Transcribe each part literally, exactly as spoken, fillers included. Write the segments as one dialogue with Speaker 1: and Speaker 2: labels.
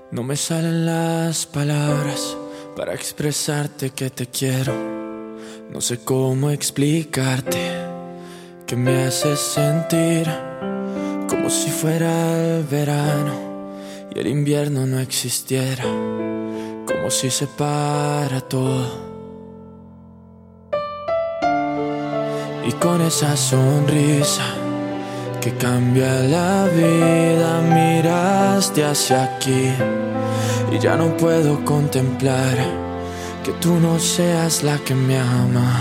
Speaker 1: No me salen las palabras para expresarte que te quiero. No sé cómo explicarte que me haces sentir como si fuera el verano y el invierno no existiera, como si se para todo. Y con esa sonrisa que cambia la vida, miraste hacia aquí y ya no puedo contemplar que tú no seas la que me ama.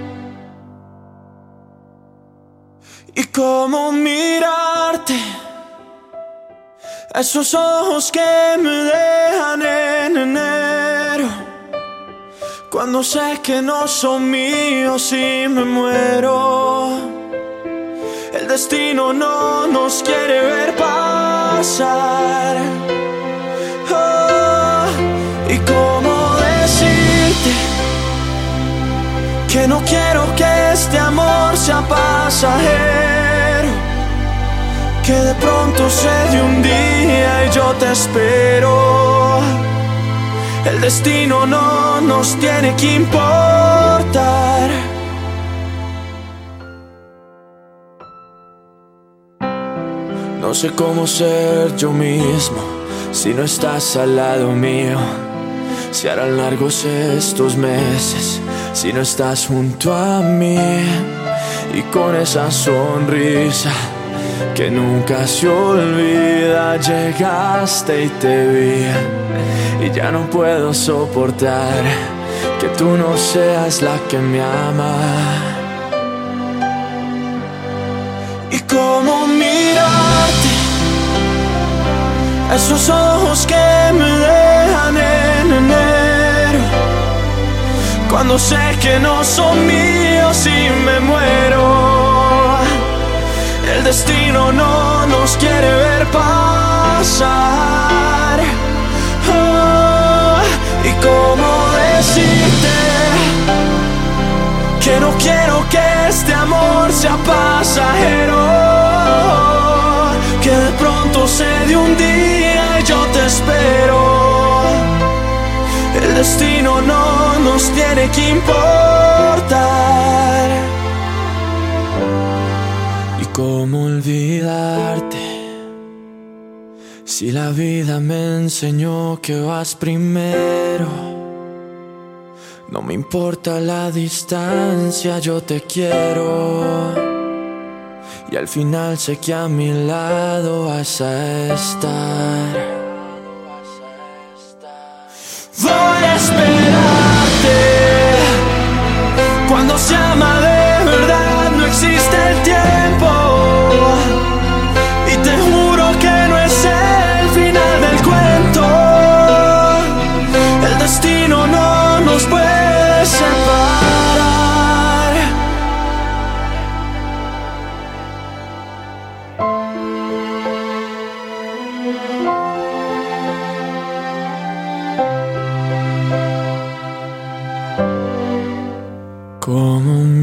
Speaker 1: Y cómo mirarte, esos ojos que me dejan en enero, cuando sé que no son míos y me muero. El destino no nos quiere ver pasar. Oh, y cómo decirte que no quiero que este amor sea pasajero, que de pronto se dé un día y yo te espero. El destino no nos tiene que importar. No sé cómo ser yo mismo si no estás al lado mío. Se harán largos estos meses si no estás junto a mí. Y con esa sonrisa que nunca se olvida, llegaste y te vi. Y ya no puedo soportar que tú no seas la que me ama. Y cómo mirarte, esos ojos que me dejan en enero, cuando sé que no son míos y me muero. El destino no nos quiere ver pasar. Oh, y cómo decirte que no quiero que este amor sea pasajero, que de pronto se dé un día y yo te espero. El destino no nos tiene que importar. ¿Y cómo olvidarte si la vida me enseñó que vas primero? No me importa la distancia, yo te quiero. Y al final sé que a mi lado vas a estar. Voy a esperarte. Cuando se ama de verdad no existe el tiempo. Y te juro que no es el final del cuento. El destino no nos puede separar. Como